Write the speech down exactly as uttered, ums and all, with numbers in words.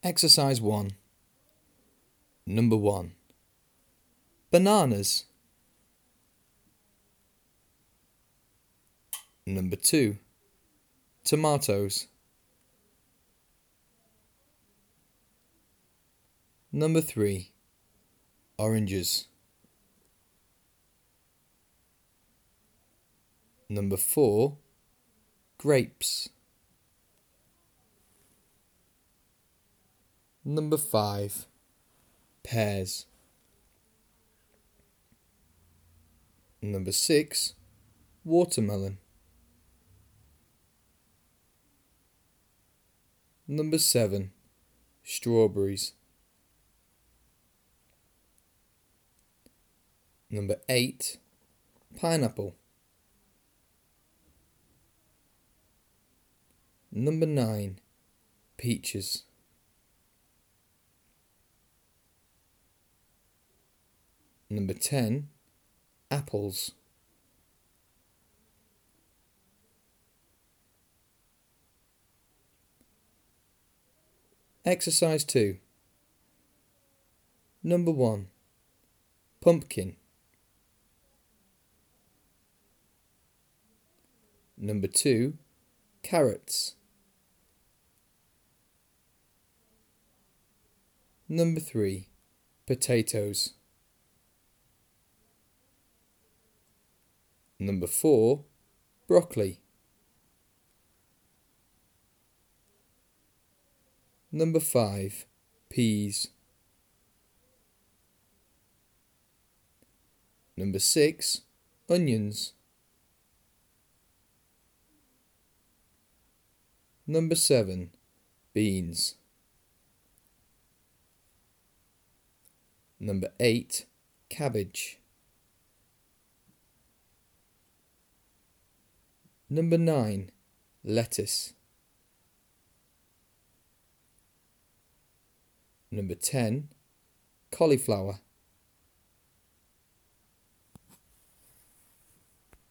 Exercise one. Number one. Bananas. Number two. Tomatoes. Number three. Oranges. Number four. Grapes. Number five. Pears. Number six. Watermelon. Number seven. Strawberries. Number eight. Pineapple. Number nine. Peaches. Number ten. Apples. Exercise two. Number one. Pumpkin. Number two. Carrots. Number three. Potatoes. Number four. Broccoli. Number five. Peas. Number six. Onions. Number seven. Beans. Number eight. Cabbage. Number nine. Lettuce. Number ten. Cauliflower.